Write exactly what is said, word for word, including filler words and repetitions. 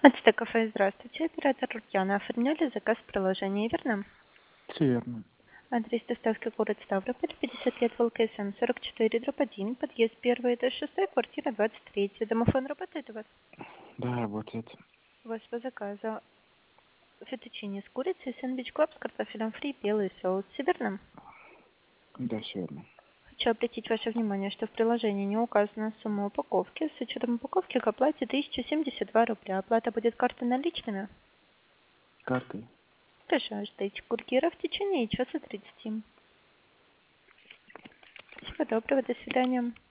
Ацтек кафе, здравствуйте. Оператор Рутьяна. Оформляли заказ в приложении, верно? Все верно. Адрес доставки город Ставрополь, пятьдесят лет ВЛКСМ, сорок четыре, дробь один, подъезд первый, этаж шестой, квартира двадцать три. Домофон работает у вас? Да, работает. У вас по заказу фетtuccine с курицей, сэндвич клаб с картофелем фри, белый соус. Все верно? Да, все верно. Хочу обратить ваше внимание, что в приложении не указана сумма упаковки. С учетом упаковки к оплате тысяча семьдесят два рубля. Оплата будет картой наличными. Картой. Хорошо, ждите курьера в течение часа тридцати. Всего доброго, до свидания.